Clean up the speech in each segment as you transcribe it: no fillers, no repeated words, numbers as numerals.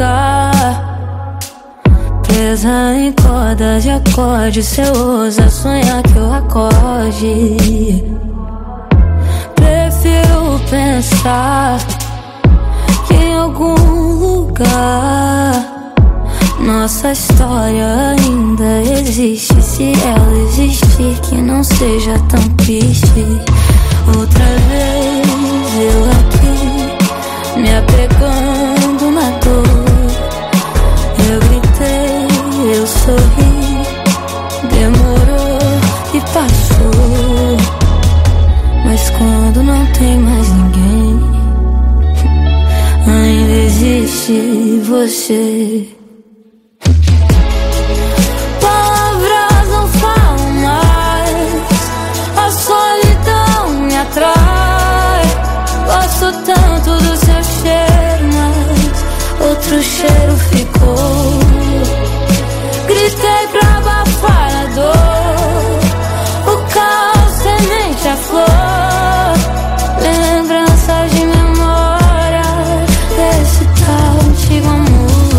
lugar, presa em cordas de acorde. Cê ousa sonhar que eu acorde. Prefiro pensar que em algum lugar nossa história ainda existe. Se ela existir, que não seja tão triste. Outra vez eu aqui, me apegando na dor. Eu gritei, eu sorri, demorou e passou. Mas quando não tem mais ninguém, ainda existe você. Palavras não falam mais, a solidão me atrai. Gosto tanto do seu cheiro, mas outro cheiro ficou. Gritei pra abafar a dor, o caos semente a flor. Lembranças de memória desse tal antigo amor.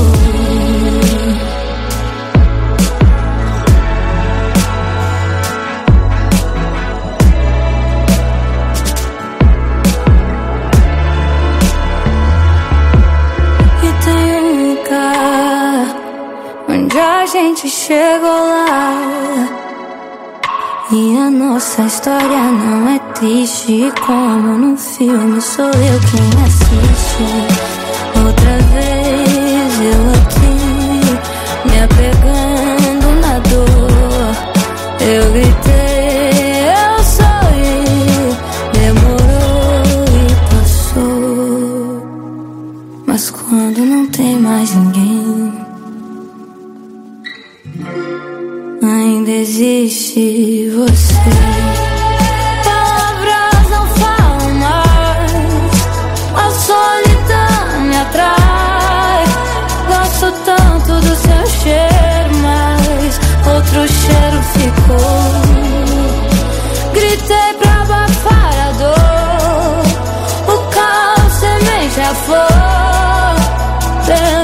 E tem um lugar onde a gente chegou lá, e a nossa história não é triste. Como num filme, sou eu quem assiste. Outra vez eu aqui, me apegando na dor. Eu gritei, eu sorri, demorou e passou. Mas quando não tem mais ninguém, ainda existe você. Palavras não falam mais, a solidão me atrai. Gosto tanto do seu cheiro, mas outro cheiro ficou. Gritei pra abafar a dor, o caos semente a flor.